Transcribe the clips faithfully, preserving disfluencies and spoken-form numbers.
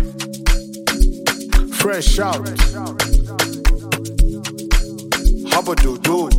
Fresh out. Habba do do.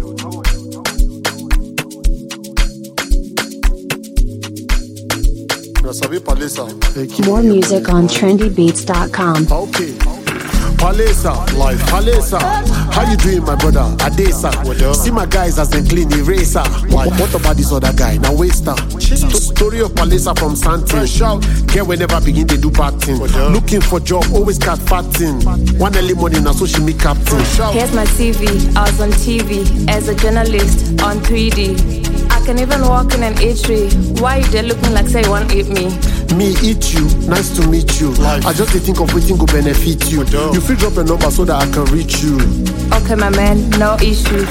More music on trendy beats dot com. Okay. Palesa, life, Palesa. How you doing, my brother? Adesa. See my guys as they clean eraser. What, what about this other guy? Now waster. Story of Palesa from Santin. Get whenever begin they do bad thing. Looking for job, always got fat thing. One early morning, now so she make captain. Here's my C V. I was on T V as a journalist on three D. I can even walk in an eatery. Why you there looking like say you want to eat me? Me eat you, nice to meet you. Life. I just dey think of waiting go benefit you. You feel drop a number so that I can reach you. Okay, my man, no issue.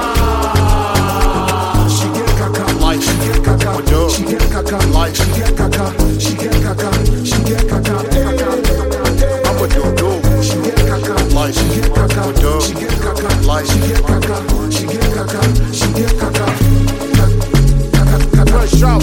She get kaka, life. She get kaka, she get kaka, life. She get kaka, she get kaka, she get kaka. I'm a do do. She get kaka, life. She get kaka, she get kaka, life. She get kaka, she get kaka, she get kaka. Fresh out.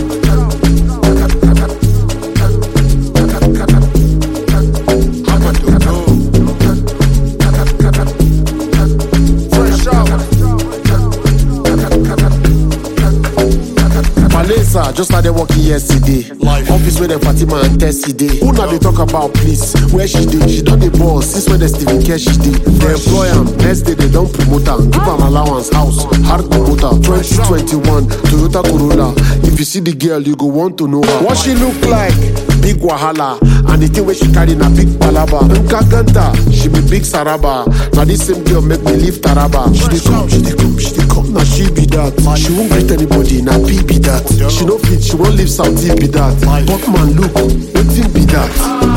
Palesa, just started working yesterday. Life. Office where the Fatima and Tessie day. Who now they talk about please? Where she did? She done the boss. Since when the Stephen Cash she did. They employ him. Next day they don't promote her. Give her allowance, house, hard promoter. twenty twenty-one Toyota Corolla. If you see the girl, you go want to know her. What she look like? Big wahala. And the thing where she carry na big palaba. Nkaganta, she be big saraba. Now this same girl make me leave Taraba. She dey come, she dey come, she dey come. Now she be that. She won't greet anybody. Now be be that. She no fit, she won't leave Saudi be that. But man, look, wetin be that?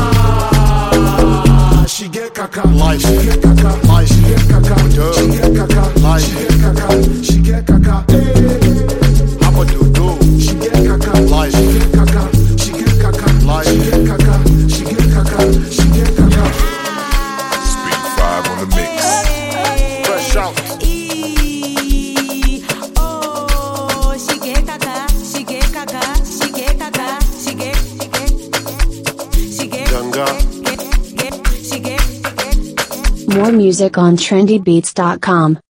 She get kaka, life. She get kaka, life. She get kaka, she get kaka, life. She get kaka, she get kaka. How about you do? She get kaka, life. She get kaka, she get kaka, life. She get kaka, she get kaka, she get kaka. Speak five on the mix. Fresh out. More music on trendy beats dot com.